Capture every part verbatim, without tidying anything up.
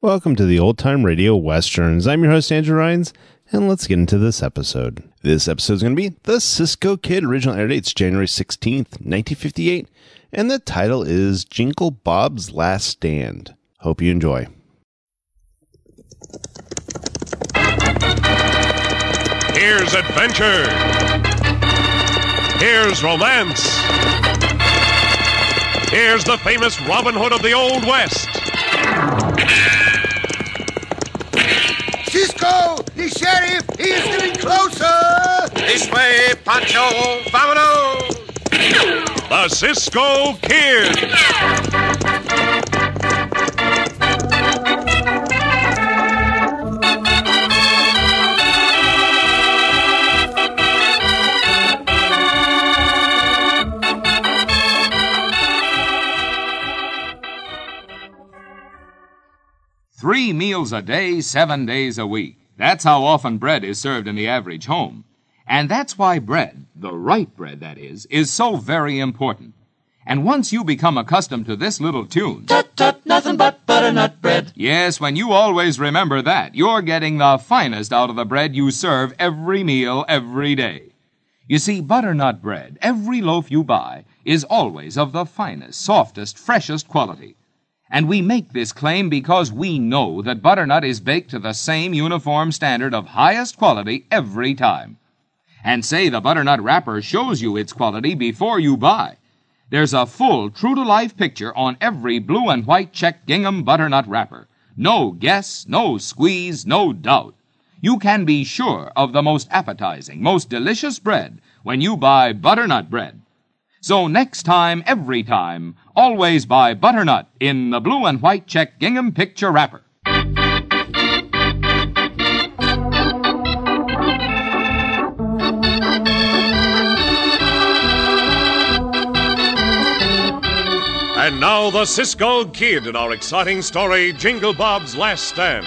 Welcome to the Old Time Radio Westerns. I'm your host, Andrew Rhynes, and let's get into this episode. This episode is going to be The Cisco Kid. Original air date's January sixteenth, nineteen fifty-eight, and the title is Jingle Bob's Last Stand. Hope you enjoy. Here's adventure. Here's romance. Here's the famous Robin Hood of the Old West. Cisco, the sheriff, he is getting closer. This way, Pancho, vámonos. The Cisco Kid. Three meals a day, seven days a week. That's how often bread is served in the average home. And that's why bread, the right bread that is, is so very important. And once you become accustomed to this little tune... Tut, tut, nothing but butternut bread. Yes, when you always remember that, you're getting the finest out of the bread you serve every meal, every day. You see, butternut bread, every loaf you buy, is always of the finest, softest, freshest quality. And we make this claim because we know that butternut is baked to the same uniform standard of highest quality every time. And say the butternut wrapper shows you its quality before you buy. There's a full, true-to-life picture on every blue and white check gingham butternut wrapper. No guess, no squeeze, no doubt. You can be sure of the most appetizing, most delicious bread when you buy butternut bread. So next time, every time, always buy butternut in the blue and white check gingham picture wrapper. And now the Cisco Kid in our exciting story, Jingle Bob's Last Stand.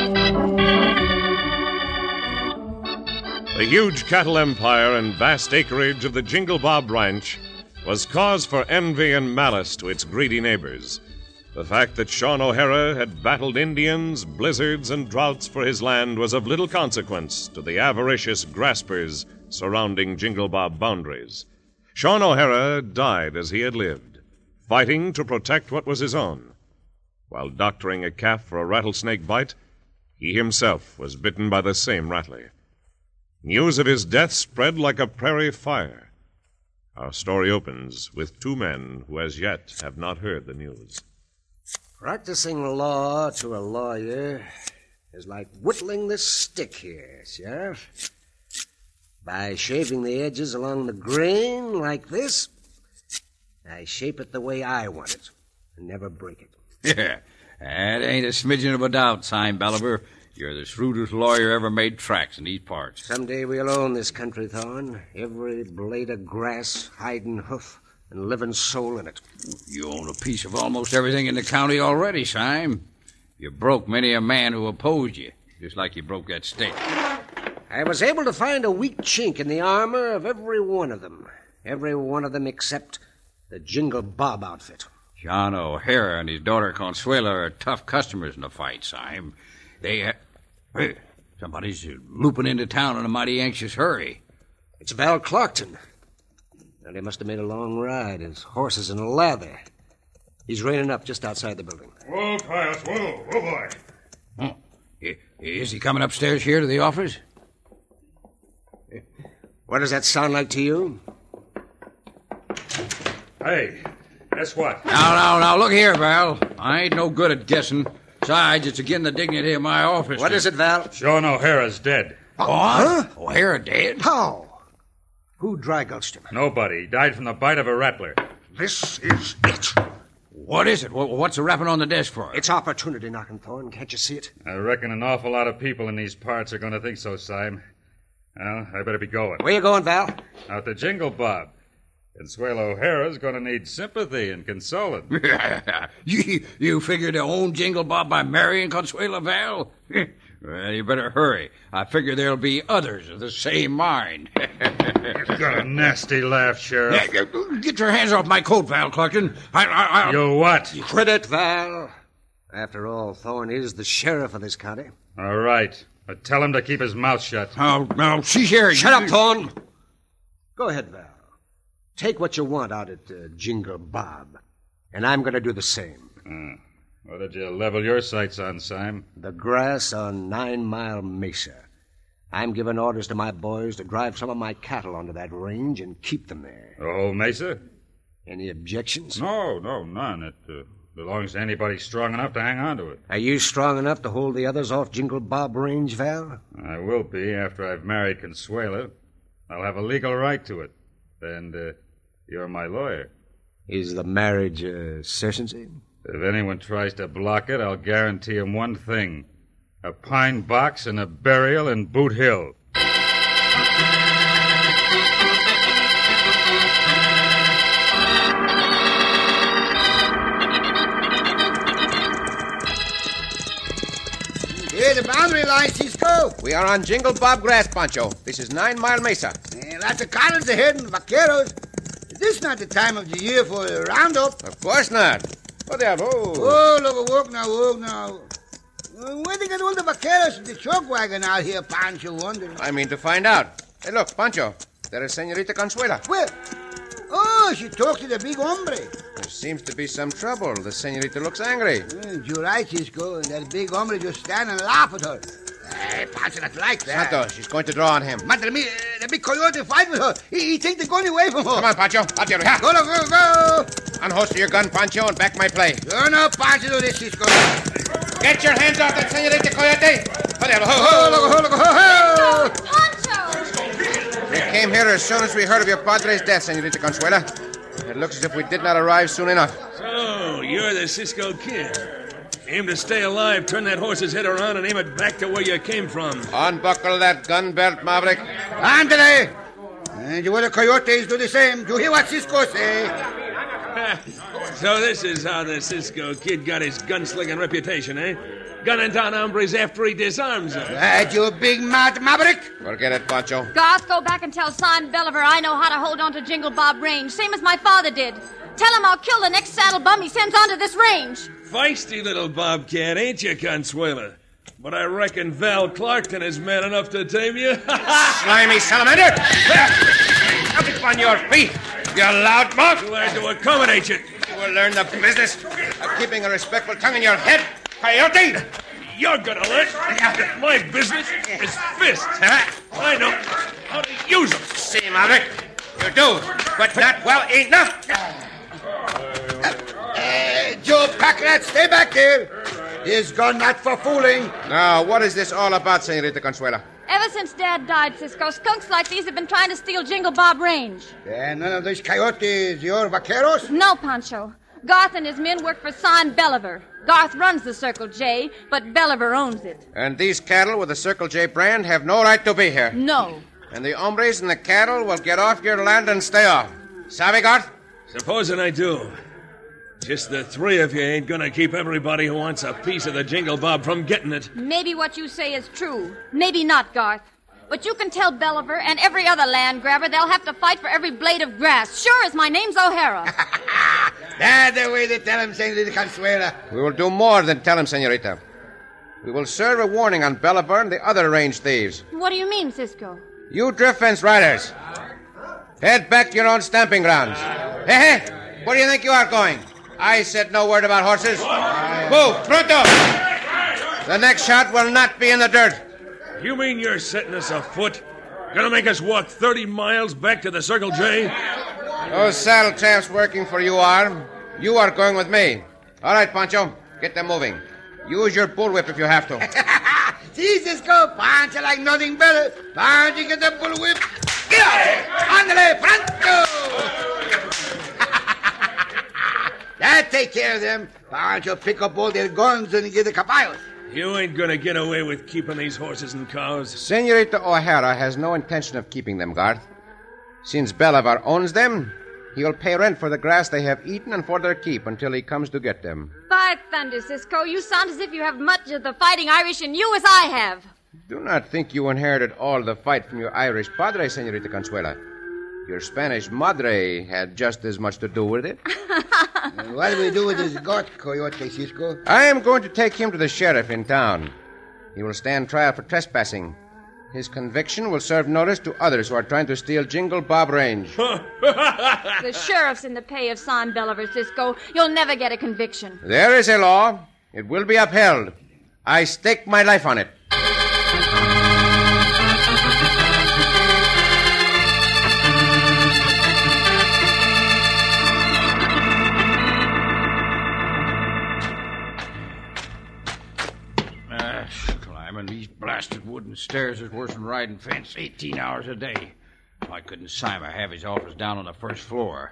The huge cattle empire and vast acreage of the Jingle Bob Ranch was cause for envy and malice to its greedy neighbors. The fact that Sean O'Hara had battled Indians, blizzards, and droughts for his land was of little consequence to the avaricious graspers surrounding Jingle Bob boundaries. Sean O'Hara died as he had lived, fighting to protect what was his own. While doctoring a calf for a rattlesnake bite, he himself was bitten by the same rattler. News of his death spread like a prairie fire. Our story opens with two men who as yet have not heard the news. Practicing law to a lawyer is like whittling this stick here, Sheriff. By shaving the edges along the grain like this, I shape it the way I want it and never break it. Yeah, that ain't a smidgen of a doubt, Sime Bolivar. You're the shrewdest lawyer ever made tracks in these parts. Someday we'll own this country, Thorne. Every blade of grass, hide and hoof, and living soul in it. You own a piece of almost everything in the county already, Sime. You broke many a man who opposed you, just like you broke that stake. I was able to find a weak chink in the armor of every one of them. Every one of them except the Jingle Bob outfit. John O'Hara and his daughter Consuela are tough customers in the fight, Sime. They... Ha- Hey, somebody's looping into town in a mighty anxious hurry. It's Val Clarkton. Well, he must have made a long ride. His horse is in lather. He's reining up just outside the building. Whoa, Caius, whoa, whoa, boy. Oh, is he coming upstairs here to the office? What does that sound like to you? Hey, guess what? Now, now, now, look here, Val. I ain't no good at guessing. Besides, it's again the dignity of my office. What is it, Val? Sean O'Hara's dead. What? Huh? O'Hara dead? How? Who dry gulched him? Nobody. He died from the bite of a rattler. This is it. What is it? What's the rapping on the desk for? It's opportunity knocking, Thorne. Can't you see it? I reckon an awful lot of people in these parts are going to think so, Sime. Well, I better be going. Where you going, Val? Out to Jingle Bob. Consuelo O'Hara's going to need sympathy and consoling. you, you figure to own Jingle Bob by marrying Consuelo, Val? Well, you better hurry. I figure there'll be others of the same mind. You've got a nasty laugh, Sheriff. Get your hands off my coat, Val Clarkton. I, I, I... You what? Quit it, Val. After all, Thorne is the sheriff of this county. All right. But tell him to keep his mouth shut. Oh, no, see here. Shut up, Thorne. Go ahead, Val. Take what you want out at uh, Jingle Bob. And I'm going to do the same. Uh, what did you level your sights on, Sime? The grass on Nine Mile Mesa. I'm giving orders to my boys to drive some of my cattle onto that range and keep them there. The whole mesa? Any objections? No, no, none. It uh, belongs to anybody strong enough to hang on to it. Are you strong enough to hold the others off Jingle Bob Range, Val? I will be after I've married Consuela. I'll have a legal right to it. And uh, you're my lawyer. Is the marriage a certainty? If anyone tries to block it, I'll guarantee him one thing. A pine box and a burial in Boot Hill. Here's the boundary line, Cisco. We are on Jingle Bob grass, Pancho. This is Nine Mile Mesa. Yeah, lots of cattle ahead and vaqueros. This is not the time of the year for a roundup. Of course not. What the hell? Oh. Oh, look, walk now, walk now. Uh, where they get all the vaqueros in the truck wagon out here, Pancho wonders? I mean to find out. Hey, look, Pancho. There is Senorita Consuela. Where? Oh, she talked to the big hombre. There seems to be some trouble. The senorita looks angry. Uh, you're right, Cisco. And that big hombre just stand and laugh at her. Hey, Pancho, not like that. Santo, she's going to draw on him. Madre mia, the big coyote fight with her. He, he think they're going away from her. Come on, Pancho. Out there. Ha! Go, go, go. Unholster your gun, Pancho, and back my play. Sure enough, Pancho, do this, Cisco. Get your hands off that senorita coyote. Ho, ho, ho, ho, ho, ho. Pancho! We came here as soon as we heard of your padre's death, Senorita Consuela. It looks as if we did not arrive soon enough. So, you're the Cisco Kid. Aim to stay alive, turn that horse's head around, and aim it back to where you came from. Unbuckle that gun belt, Maverick. Andale! And you other coyotes do the same. You hear what Cisco say? So this is how the Cisco Kid got his gunslinging reputation, eh? Gunning down hombres after he disarms them. That you big mad Maverick? Forget it, Pancho. Garth, go back and tell Sime Belliver I know how to hold on to Jingle Bob Range, same as my father did. Tell him I'll kill the next saddle bum he sends onto this range. Feisty little bobcat, ain't you, Consuela? But I reckon Val Clarkton is man enough to tame you. Slimy salamander! Up upon your feet, you loud mouth! Glad to accommodate you. You will learn the business of keeping a respectful tongue in your head, coyote! You're gonna learn. My business is fists. I know how to use them. See, Maverick, you do, but not well enough. Hey, Joe Packrat, stay back there. His gun not for fooling. Now, what is this all about, Senorita Consuela? Ever since Dad died, Cisco, skunks like these have been trying to steal Jingle Bob Range. And none of these coyotes your vaqueros? No, Pancho. Garth and his men work for Sime Belliver. Garth runs the Circle J, but Belliver owns it. And these cattle with the Circle J brand have no right to be here. No. And the hombres and the cattle will get off your land and stay off. Savvy, Garth? Supposing I do. Just the three of you ain't gonna keep everybody who wants a piece of the Jingle Bob from getting it. Maybe what you say is true. Maybe not, Garth. But you can tell Belliver and every other land grabber they'll have to fight for every blade of grass. Sure as my name's O'Hara. That's the way they tell him, Senorita Consuela. We will do more than tell him, Senorita. We will serve a warning on Belliver and the other range thieves. What do you mean, Cisco? You drift fence riders. Head back to your own stamping grounds. Hey, hey, where do you think you are going? I said no word about horses. Move, pronto! The next shot will not be in the dirt. You mean you're setting us afoot? Gonna make us walk thirty miles back to the Circle J? Those saddle chaps working for you are. You are going with me. All right, Pancho, get them moving. Use your bullwhip if you have to. See, Cisco, Pancho like nothing better. Pancho, get the bullwhip. Get out of here. Andale, pronto! That take care of them. Pancho pick up all their guns and get the caballos. You ain't gonna get away with keeping these horses and cows. Senorita O'Hara has no intention of keeping them, Garth. Since Belliver owns them, he'll pay rent for the grass they have eaten and for their keep until he comes to get them. By thunder, Cisco, you sound as if you have much of the fighting Irish in you as I have. Do not think you inherited all the fight from your Irish padre, Senorita Consuela. Your Spanish madre had just as much to do with it. And what do we do with this goat, Coyote Cisco? I am going to take him to the sheriff in town. He will stand trial for trespassing. His conviction will serve notice to others who are trying to steal Jingle Bob Range. The sheriff's in the pay of Sam Belliver, Cisco. You'll never get a conviction. There is a law. It will be upheld. I stake my life on it. These blasted wooden stairs is worse than riding fence eighteen hours a day. Why couldn't Simon have his office down on the first floor?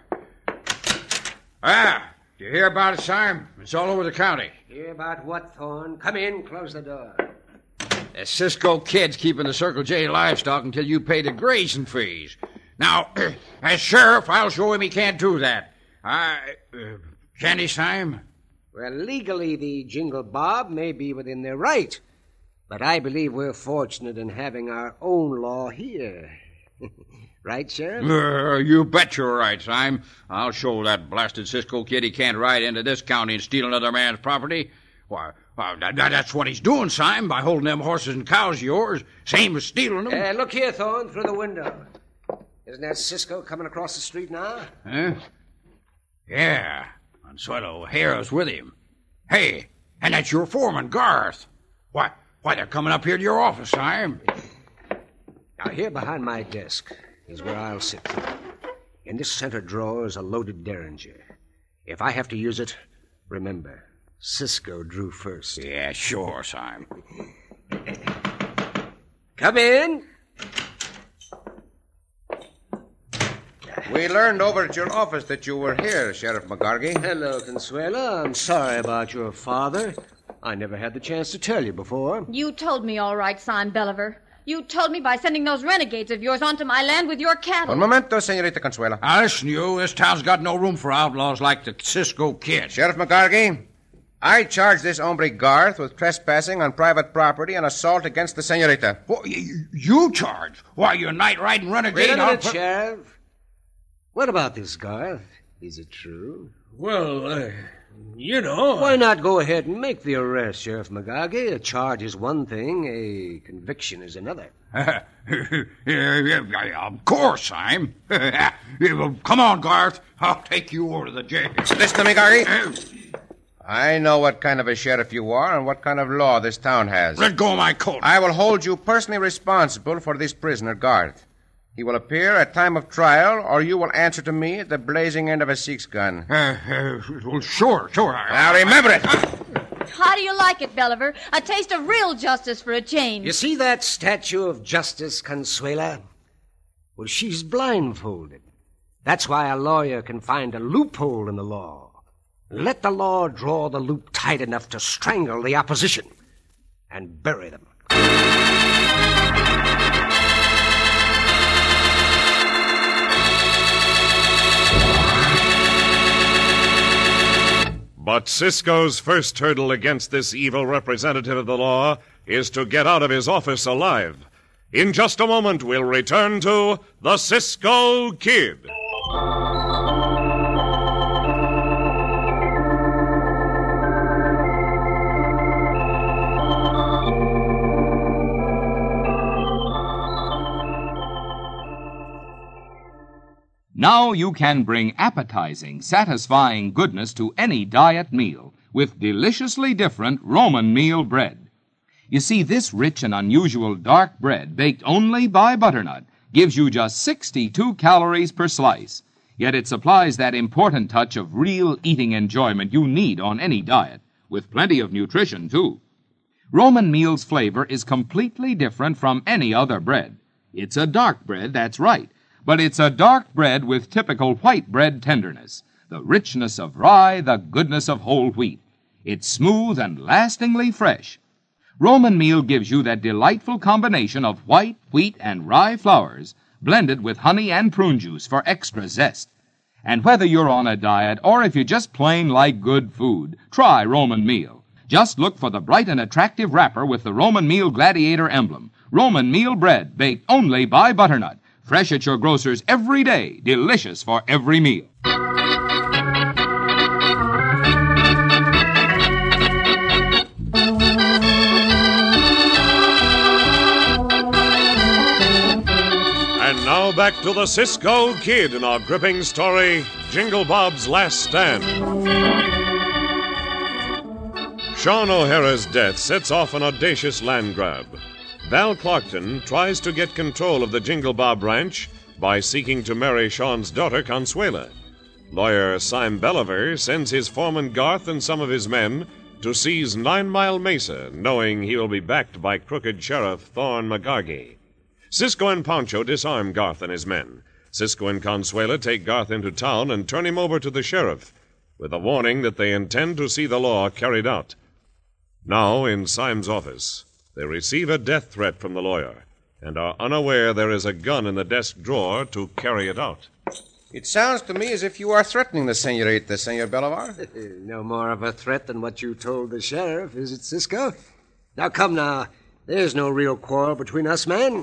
Ah, did you hear about it, Simon? It's all over the county. Hear about what, Thorne? Come in, close the door. The Cisco Kid's keeping the Circle J livestock until you pay the grazing fees. Now, as sheriff, I'll show him he can't do that. I... Uh, can he, Simon? Well, legally, the Jingle Bob may be within their right. But I believe we're fortunate in having our own law here. Right, Sheriff? Uh, you bet you're right, Simon. I'll show that blasted Cisco Kid he can't ride into this county and steal another man's property. Why, well, that, that's what he's doing, Simon, by holding them horses and cows of yours. Same as stealing them. Uh, look here, Thorne, through the window. Isn't that Cisco coming across the street now? Huh? Yeah. Consuelo O'Hara's with him. Hey, and that's your foreman, Garth. Why... Why, they're coming up here to your office, Simon. Now, here behind my desk is where I'll sit. In this center drawer is a loaded Derringer. If I have to use it, remember, Cisco drew first. Yeah, sure, Simon. Come in. We learned over at your office that you were here, Sheriff McGargy. Hello, Consuelo. I'm sorry about your father. I never had the chance to tell you before. You told me all right, Sam Belliver. You told me by sending those renegades of yours onto my land with your cattle. Un momento, señorita Consuelo. Now, listen, you. This town's got no room for outlaws like the Cisco Kid. Sheriff McGargy, I charge this hombre Garth with trespassing on private property and assault against the señorita. What, you, you charge? Why, you're a night-riding renegade? Wait a minute, on... Sheriff. What about this, Garth? Is it true? Well, uh... You know... Why not go ahead and make the arrest, Sheriff McGargy? A charge is one thing, a conviction is another. Of course, Simon. Come on, Garth. I'll take you over to the jail. Listen to me, Gargy. I know what kind of a sheriff you are and what kind of law this town has. Let go of my coat. I will hold you personally responsible for this prisoner, Garth. He will appear at time of trial, or you will answer to me at the blazing end of a six gun. Uh, uh, well, sure, sure. Now, remember it. How do you like it, Belliver? A taste of real justice for a change. You see that statue of Justice, Consuela? Well, she's blindfolded. That's why a lawyer can find a loophole in the law. Let the law draw the loop tight enough to strangle the opposition and bury them. But Cisco's first hurdle against this evil representative of the law is to get out of his office alive. In just a moment, we'll return to the Cisco Kid. Now you can bring appetizing, satisfying goodness to any diet meal with deliciously different Roman meal bread. You see, this rich and unusual dark bread, baked only by butternut, gives you just sixty-two calories per slice, yet it supplies that important touch of real eating enjoyment you need on any diet, with plenty of nutrition, too. Roman meal's flavor is completely different from any other bread. It's a dark bread, that's right. But it's a dark bread with typical white bread tenderness, the richness of rye, the goodness of whole wheat. It's smooth and lastingly fresh. Roman meal gives you that delightful combination of white, wheat, and rye flours, blended with honey and prune juice for extra zest. And whether you're on a diet or if you just plain like good food, try Roman meal. Just look for the bright and attractive wrapper with the Roman meal gladiator emblem. Roman meal bread, baked only by butternut. Fresh at your grocer's every day, delicious for every meal. And now back to the Cisco Kid in our gripping story, Jingle Bob's Last Stand. Sean O'Hara's death sets off an audacious land grab. Val Clarkton tries to get control of the Jingle Bob Ranch by seeking to marry Sean's daughter, Consuela. Lawyer Sime Belliver sends his foreman Garth and some of his men to seize Nine Mile Mesa, knowing he will be backed by crooked Sheriff Thorne McGargy. Cisco and Pancho disarm Garth and his men. Cisco and Consuela take Garth into town and turn him over to the sheriff, with a warning that they intend to see the law carried out. Now, in Sime's office, they receive a death threat from the lawyer and are unaware there is a gun in the desk drawer to carry it out. It sounds to me as if you are threatening the senorita, Senor Bolivar. No more of a threat than what you told the sheriff, is it, Cisco? Now, come now. There's no real quarrel between us, man.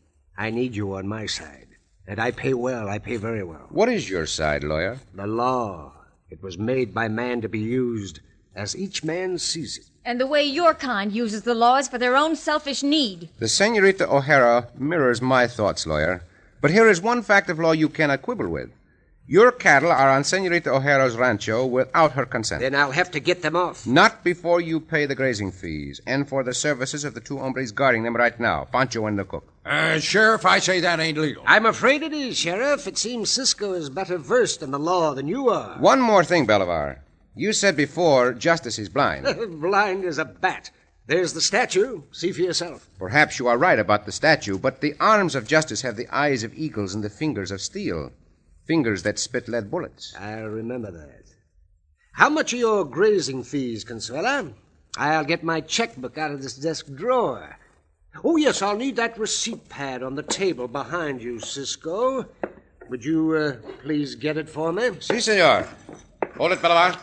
I need you on my side. And I pay well. I pay very well. What is your side, lawyer? The law. It was made by man to be used as each man sees it. And the way your kind uses the law is for their own selfish need. The Senorita O'Hara mirrors my thoughts, lawyer. But here is one fact of law you cannot quibble with. Your cattle are on Senorita O'Hara's rancho without her consent. Then I'll have to get them off. Not before you pay the grazing fees and for the services of the two hombres guarding them right now, Pancho and the cook. Uh, Sheriff, I say that ain't legal. I'm afraid it is, Sheriff. It seems Cisco is better versed in the law than you are. One more thing, Bolivar. You said before justice is blind. Blind as a bat. There's the statue. See for yourself. Perhaps you are right about the statue, but the arms of justice have the eyes of eagles and the fingers of steel. Fingers that spit lead bullets. I'll remember that. How much are your grazing fees, Consuela? I'll get my checkbook out of this desk drawer. Oh, yes, I'll need that receipt pad on the table behind you, Cisco. Would you uh, please get it for me? Si, senor. Hold it, Bolivar.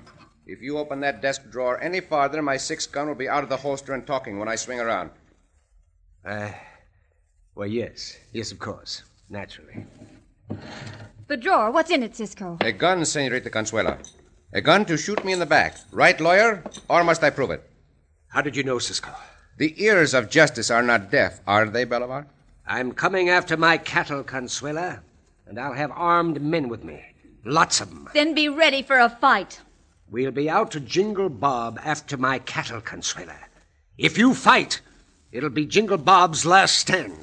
If you open that desk drawer any farther, my six gun will be out of the holster and talking when I swing around. Uh, well, yes. Yes, of course. Naturally. The drawer, what's in it, Cisco? A gun, Senorita Consuela. A gun to shoot me in the back. Right, lawyer? Or must I prove it? How did you know, Cisco? The ears of justice are not deaf, are they, Bolivar? I'm coming after my cattle, Consuela, and I'll have armed men with me. Lots of them. Then be ready for a fight. We'll be out to Jingle Bob after my cattle, Consuela. If you fight, it'll be Jingle Bob's last stand.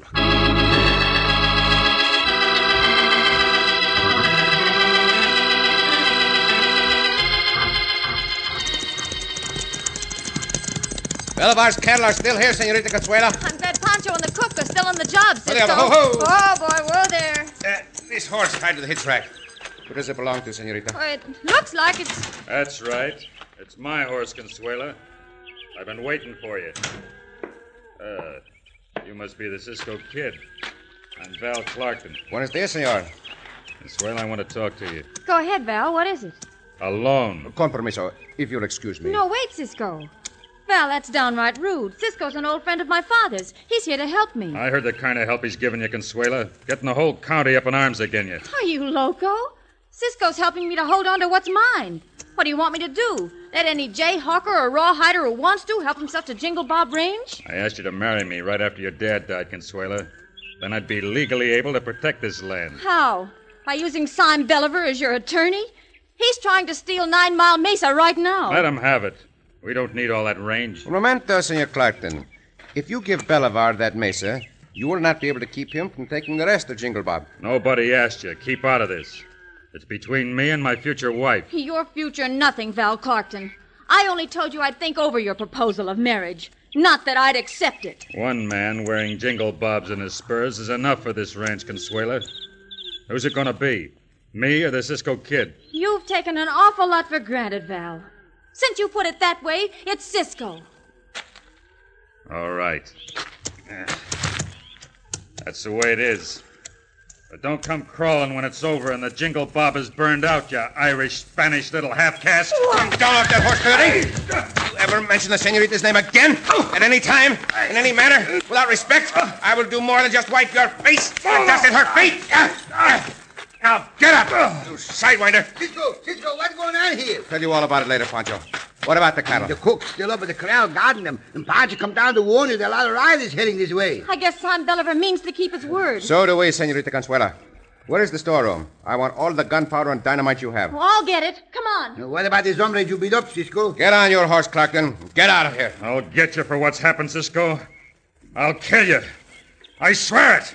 Bolivar's cattle are still here, Senorita Consuela. I'm glad Pancho and the cook are still on the job, Cisco. Ho, ho. Oh, boy, whoa there. Uh, this horse tied to the hitch rack. Who does it belong to, Senorita? Oh, it looks like it's... That's right. It's my horse, Consuela. I've been waiting for you. Uh, you must be the Cisco Kid. I'm Val Clarkton. Buenos dias, senor. Consuela, I want to talk to you. Go ahead, Val. What is it? Alone. Con permiso, if you'll excuse me. No, wait, Cisco. Val, that's downright rude. Cisco's an old friend of my father's. He's here to help me. I heard the kind of help he's giving you, Consuela. Getting the whole county up in arms again you. Are you loco? Cisco's helping me to hold on to what's mine. What do you want me to do? Let any jayhawker or rawhider who wants to help himself to Jingle Bob Range? I asked you to marry me right after your dad died, Consuela. Then I'd be legally able to protect this land. How? By using Sime Belliver as your attorney? He's trying to steal Nine Mile Mesa right now. Let him have it. We don't need all that range. Un momento, Senor Clarkton. If you give Bolivar that mesa, you will not be able to keep him from taking the rest of Jingle Bob. Nobody asked you. Keep out of this. It's between me and my future wife. Your future nothing, Val Clarkton. I only told you I'd think over your proposal of marriage. Not that I'd accept it. One man wearing Jingle Bobs in his spurs is enough for this ranch, Consuela. Who's it going to be? Me or the Cisco Kid? You've taken an awful lot for granted, Val. Since you put it that way, it's Cisco. All right. That's the way it is. But don't come crawling when it's over and the Jingle Bob is burned out, you Irish, Spanish little half-caste. Come down off that horse, Curdy. ever mention the senorita's name again, at any time, in any manner, without respect, I will do more than just wipe your face and dust at her feet. Now, get up, you sidewinder. Cisco, Cisco, what's going on here? Tell you all about it later, Pancho. What about the cattle? The cook's still up at the corral guarding them. And Pancho come down to warn you there are a lot of riders heading this way. I guess San Bolivar means to keep his word. So do we, Senorita Consuela. Where is the storeroom? I want all the gunpowder and dynamite you have. Well, I'll get it. Come on. Now, what about this hombre you beat up, Cisco? Get on your horse, Clarkton. Get out of here. I'll get you for what's happened, Cisco. I'll kill you. I swear it.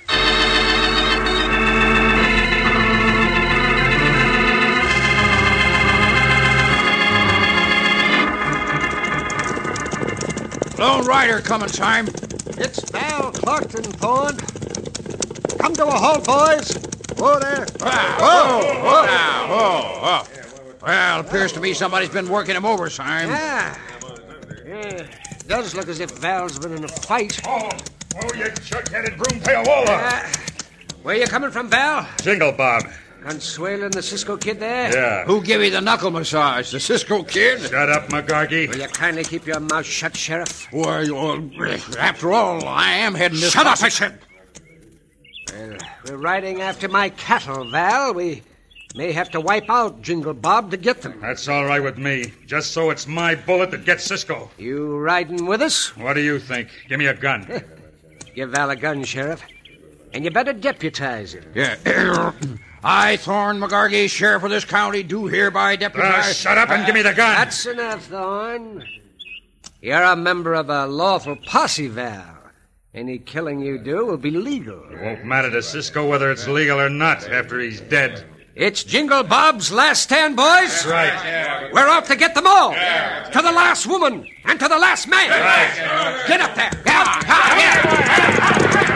Lone Rider coming, Sime. It's Val Clarkton, Thorne. Come to a halt, boys. Whoa there. Whoa, whoa, now, whoa, whoa. Well, appears to me somebody's been working him over, Sime. Yeah. Yeah. Does look as if Val's been in a fight. Oh, oh you jug-headed broomtail Wola. Uh, where you coming from, Val? Jingle Bob. Consuela and the Cisco Kid there? Yeah. Who give you the knuckle massage? The Cisco Kid? Shut up, McGargy. Will you kindly keep your mouth shut, Sheriff? Why, well, after all, I am heading this... Shut up, I said! Well, we're riding after my cattle, Val. We may have to wipe out Jingle Bob to get them. That's all right with me. Just so it's my bullet that gets Cisco. You riding with us? What do you think? Give me a gun. Give Val a gun, Sheriff. And you better deputize him. Yeah. I, Thorne McGargy, sheriff of this county, do hereby deputize... Uh, shut up and give me the gun. That's enough, Thorne. You're a member of a lawful posse, Val. Any killing you do will be legal. It won't matter to Cisco whether it's legal or not after he's dead. It's Jingle Bob's last stand, boys. That's right. We're out to get them all. Yeah. To the last woman and to the last man. Right. Get up there. Out, out, out.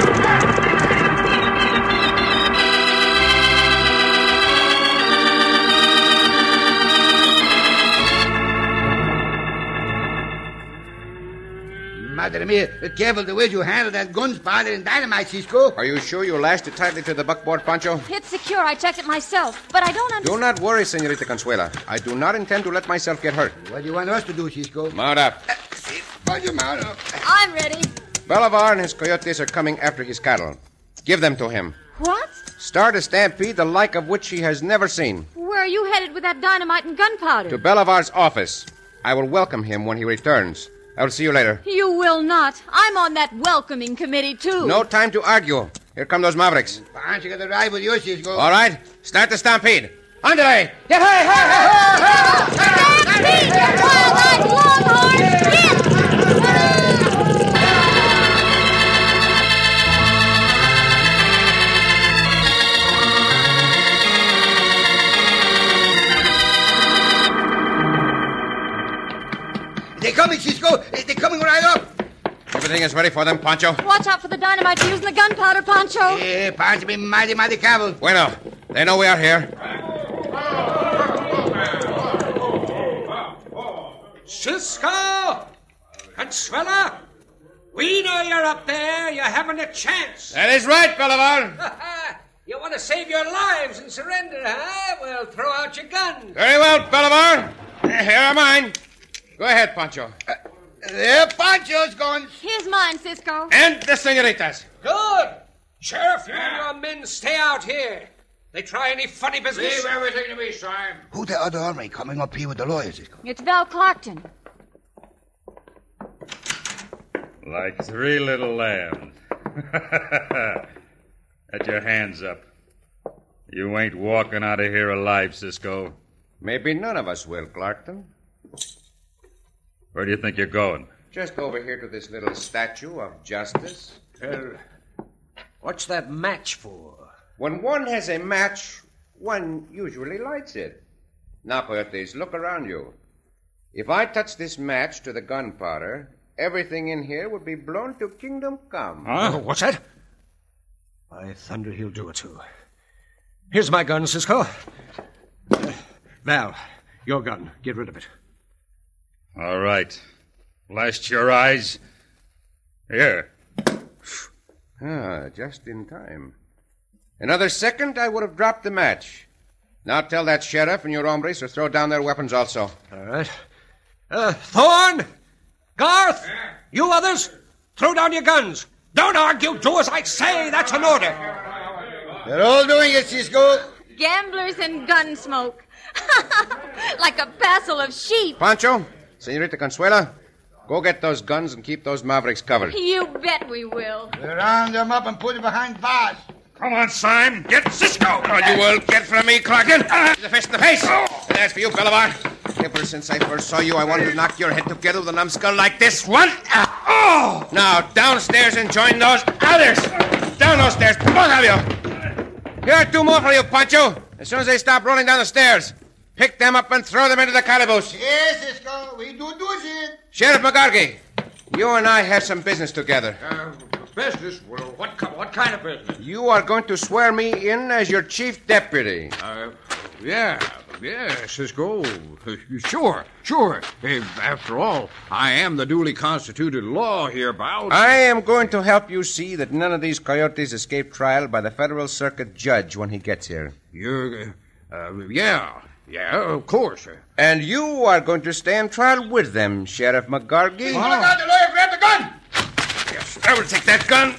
Madre mia, be careful the way you handle that gunpowder and dynamite, Cisco. Are you sure you lashed it tightly to the buckboard, Pancho? It's secure. I checked it myself. But I don't understand. Do not worry, Senorita Consuela. I do not intend to let myself get hurt. What do you want us to do, Cisco? Mount up. Put your mount up. I'm ready. Bolivar and his coyotes are coming after his cattle. Give them to him. What? Start a stampede the like of which he has never seen. Where are you headed with that dynamite and gunpowder? To Bolivar's office. I will welcome him when he returns. I will see you later. You will not. I'm on that welcoming committee, too. No time to argue. Here come those mavericks. Why don't you get the ride with you, Cisco? All right. Start the stampede. Andale! Get high, high, high! Stampede! Wild-eyed longhorn! Get! They're coming, Cisco. They're coming right up. Everything is ready for them, Pancho. Watch out for the dynamite using the gunpowder, Pancho. Yeah, Pancho be mighty, mighty careful. Bueno, they know we are here. Cisco! Consuela! We know you're up there. You haven't a chance. That is right, Bolivar. You want to save your lives and surrender, huh? Well, throw out your gun. Very well, Bolivar. Here are mine. Go ahead, Pancho. Uh, there, Pancho's gone. Here's mine, Cisco. And the senoritas. Good. Sheriff, you and your men stay out here. They try any funny business. Leave everything to me, Sime. Who the other hombre coming up here with the lawyers, Cisco? It's Val Clarkton. Like three little lambs. Get your hands up. You ain't walking out of here alive, Cisco. Maybe none of us will, Clarkton. Where do you think you're going? Just over here to this little statue of justice. Well, what's that match for? When one has a match, one usually lights it. Now, coyotes, look around you. If I touch this match to the gunpowder, everything in here would be blown to kingdom come. Huh? What's that? By thunder, he'll do it, too. Here's my gun, Cisco. Uh, Val, your gun. Get rid of it. All right. Blast your eyes. Here. Ah, just in time. Another second, I would have dropped the match. Now tell that sheriff and your hombres to throw down their weapons also. All right. Uh, Thorne, Garth, you others, throw down your guns. Don't argue. Do as I say. That's an order. They're all doing it, Cisco. Gamblers and gun smoke. Like a passel of sheep. Pancho, Senorita Consuela, go get those guns and keep those mavericks covered. You bet we will. Round them up and put them behind bars. Come on, Sime. Get Cisco. Oh, you will get from me, Crockett. The fist in the face. And as for you, Bolivar, ever since I first saw you, I wanted to knock your head together with a numbskull like this one. Oh! Now, downstairs and join those others. Down those stairs, both of you. Here are two more for you, Pancho. As soon as they stop rolling down the stairs, pick them up and throw them into the calaboose. Yes, Cisco, we do do it. Sheriff McGargy, you and I have some business together. Uh, business? Well, what, what kind of business? You are going to swear me in as your chief deputy. Uh, yeah, yeah, Cisco. Sure, sure. Uh, after all, I am the duly constituted law hereabouts. I am going to help you see that none of these coyotes escape trial by the federal circuit judge when he gets here. You're, uh, yeah, yeah, of course. And you are going to stand trial with them, Sheriff McGargy. Oh. Look out, the lawyer, grab the gun! Yes, I will take that gun.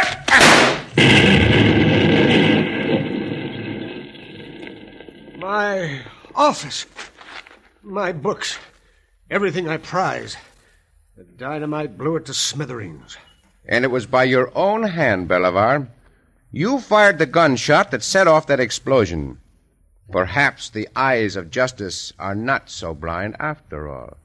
My office, my books, everything I prize. The dynamite blew it to smithereens. And it was by your own hand, Bolivar. You fired the gunshot that set off that explosion. Perhaps the eyes of justice are not so blind after all.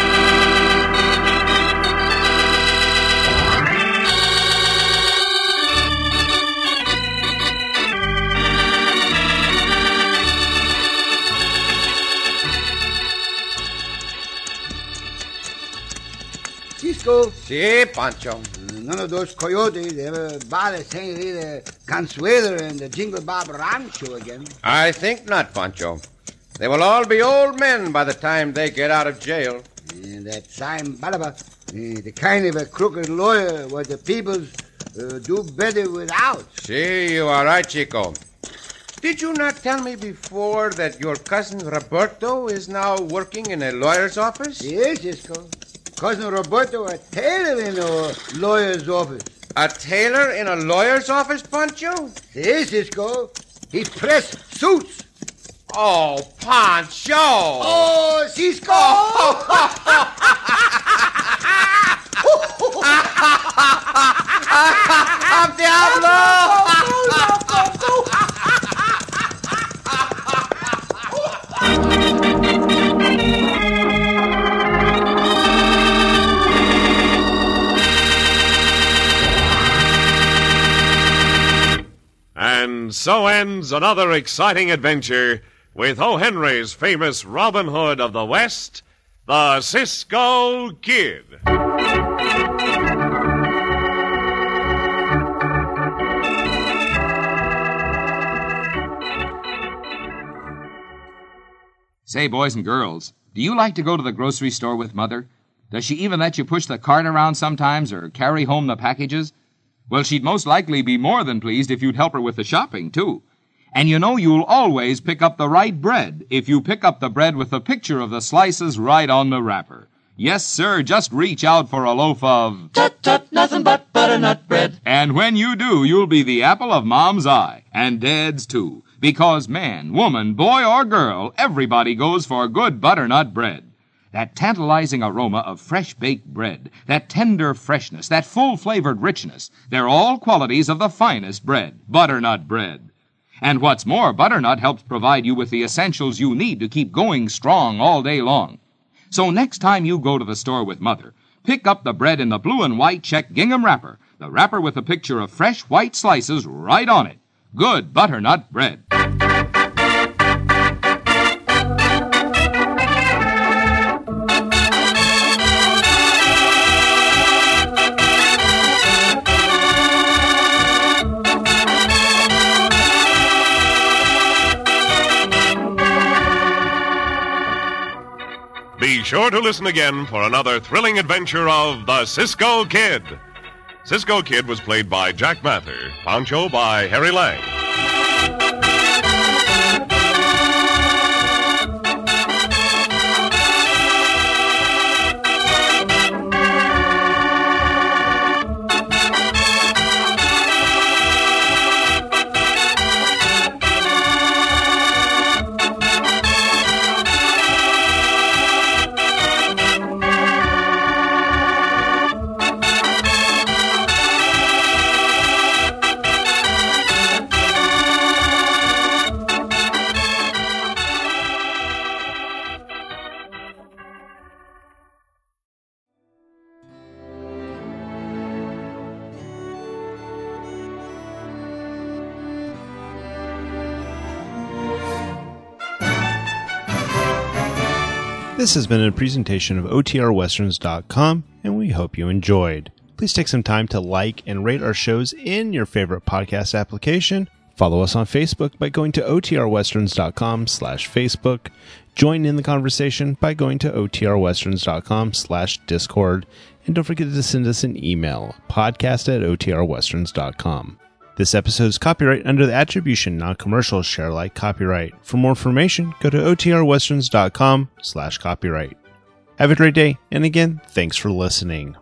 Cisco. Si, Pancho. None of those coyotes ever bother Senorita Consuela and the Jingle Bob Rancho again. I think not, Pancho. They will all be old men by the time they get out of jail. And that Sime Bolivar, uh, the kind of a crooked lawyer what the people uh, do better without. Si, you are right, Chico. Did you not tell me before that your cousin Roberto is now working in a lawyer's office? Yes, Cisco. Cousin Roberto, a tailor in a lawyer's office. A tailor in a lawyer's office, Pancho? Yes, Cisco. He press suits. Oh, Pancho! Oh, Cisco! And so ends another exciting adventure with O. Henry's famous Robin Hood of the West, the Cisco Kid. Say, boys and girls, do you like to go to the grocery store with Mother? Does she even let you push the cart around sometimes or carry home the packages? Well, she'd most likely be more than pleased if you'd help her with the shopping, too. And you know you'll always pick up the right bread if you pick up the bread with the picture of the slices right on the wrapper. Yes, sir, just reach out for a loaf of... Tut, tut, nothing but butternut bread. And when you do, you'll be the apple of Mom's eye, and Dad's, too. Because man, woman, boy, or girl, everybody goes for good butternut bread. That tantalizing aroma of fresh-baked bread, that tender freshness, that full-flavored richness, they're all qualities of the finest bread, butternut bread. And what's more, butternut helps provide you with the essentials you need to keep going strong all day long. So next time you go to the store with Mother, pick up the bread in the blue and white check gingham wrapper, the wrapper with a picture of fresh white slices right on it. Good butternut bread. Be sure to listen again for another thrilling adventure of the Cisco Kid. Cisco Kid was played by Jack Mather, Pancho by Harry Lang. This has been a presentation of O T R westerns dot com, and we hope you enjoyed. Please take some time to like and rate our shows in your favorite podcast application. Follow us on Facebook by going to O T R westerns dot com slash Facebook. Join in the conversation by going to O T R westerns dot com slash Discord. And don't forget to send us an email, podcast at O T R westerns dot com. This episode is copyright under the Attribution Non-Commercial Share Alike copyright. For more information, go to O T R westerns dot com slash copyright. Have a great day, and again, thanks for listening.